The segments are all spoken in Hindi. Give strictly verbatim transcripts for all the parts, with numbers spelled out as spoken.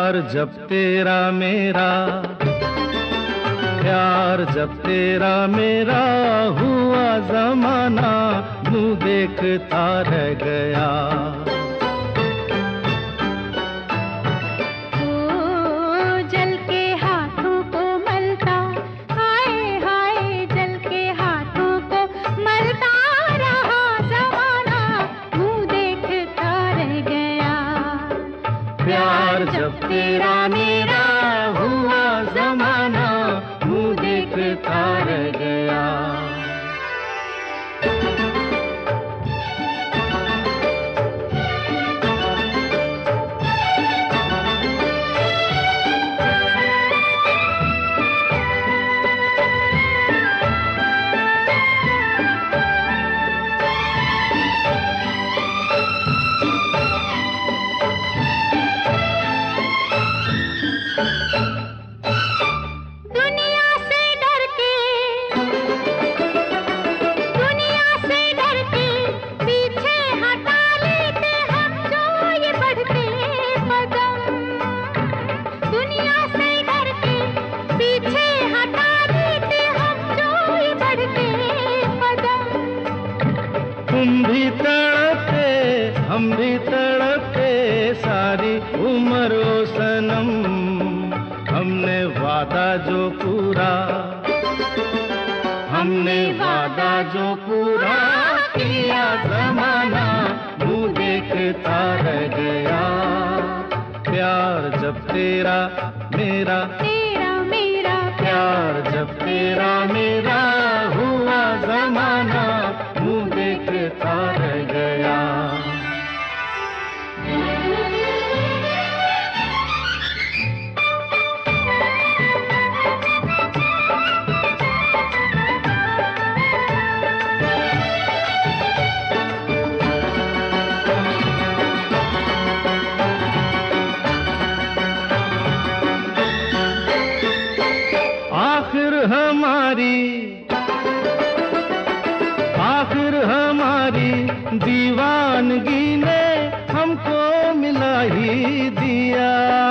प्यार जब तेरा मेरा, प्यार जब तेरा मेरा हुआ जमाना, मुँह देखता रह गया। प्यार जब तेरा मेरा हुआ जमाना, मुँह देखता रह गया। तुम भी तड़पते हम भी तड़पते सारी उम्र ओ सनम, हमने वादा जो पूरा, हमने वादा जो पूरा किया, जमाना मुँह देखता रह गया। प्यार जब तेरा मेरा, तेरा मेरा, प्यार जब तेरा मेरा हुआ जमाना, मुँह देखता रह गया। आखिर हमारी, आखिर हमारी दीवानगी ने हमको मिला ही दिया।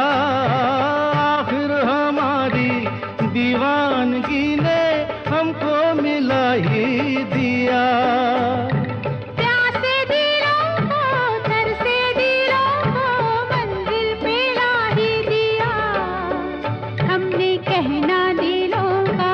आखिर हमारी दीवानगी ने हमको मिला ही दिया। प्यासे दिलों को, तरसे दिलों को मंजिल पे ला ही दिया। हमने कहना दिलों का,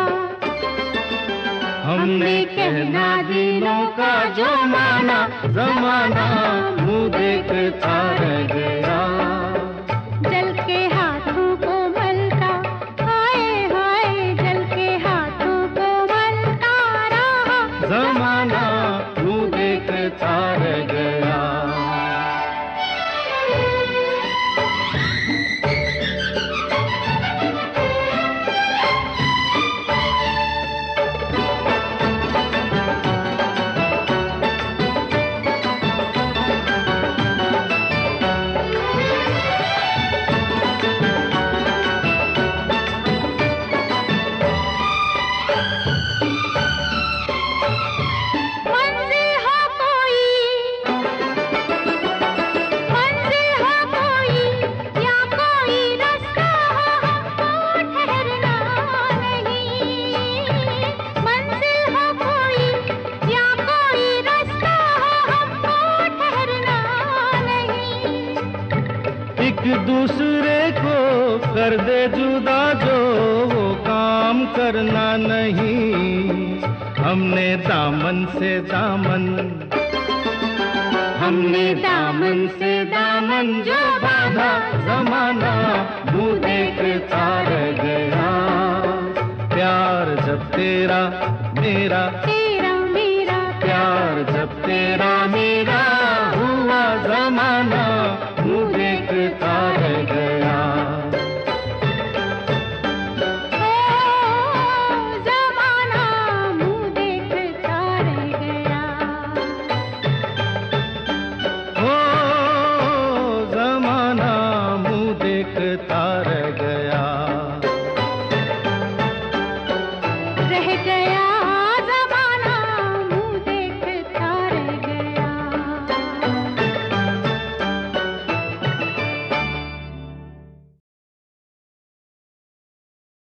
हमने कहना दिलों का जो माना, जमाना मुँह देखता रह गया। जल के हाथों को मलता, हाय हाय जल के हाथों को मलता रहा, जमाना मुँह देखता रह गया। एक दूसरे को कर दे जुदा जो वो काम करना नहीं। हमने दामन से दामन, हमने दामन से दामन जो बांधा, जमाना मुँह देखता रह गया। प्यार जब तेरा मेरा, तेरा मेरा, प्यार जब तेरा मेरा हुआ जमाना, मुँह देखता रह गया।